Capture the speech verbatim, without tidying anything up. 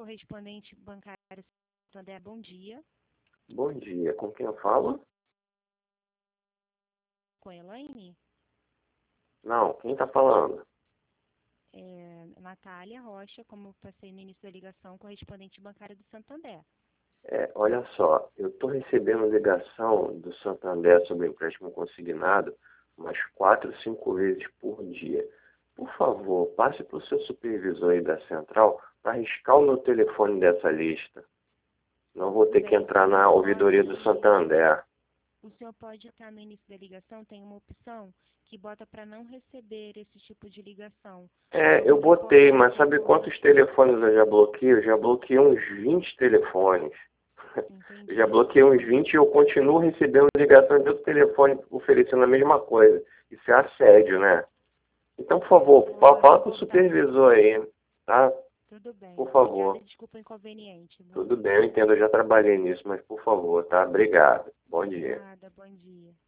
correspondente bancário Santander. Bom dia. Bom dia. Com quem eu falo? Com a Elaine? Não, quem está falando? É, Natália Rocha, como passei no início da ligação, correspondente bancário do Santander. É, olha só, eu estou recebendo ligação do Santander sobre empréstimo consignado umas quatro, cinco vezes por dia. Por favor, passe para o seu supervisor aí da central para riscar o meu telefone dessa lista. Não vou ter que entrar na ouvidoria do Santander. O senhor pode estar no início da ligação, tem uma opção que bota para não receber esse tipo de ligação. É, eu botei, mas sabe quantos telefones eu já bloqueei? Eu já bloqueei uns vinte telefones. Entendi. Eu já bloqueei uns vinte e eu continuo recebendo ligações de outro telefone oferecendo a mesma coisa. Isso é assédio, né? Então, por favor, fala, fala com o supervisor aí, tá? Tudo bem. Por favor. Obrigada, desculpa o inconveniente. Tudo bem, eu entendo, eu já trabalhei nisso, mas por favor, tá? Obrigado. Bom dia. Nada, bom dia.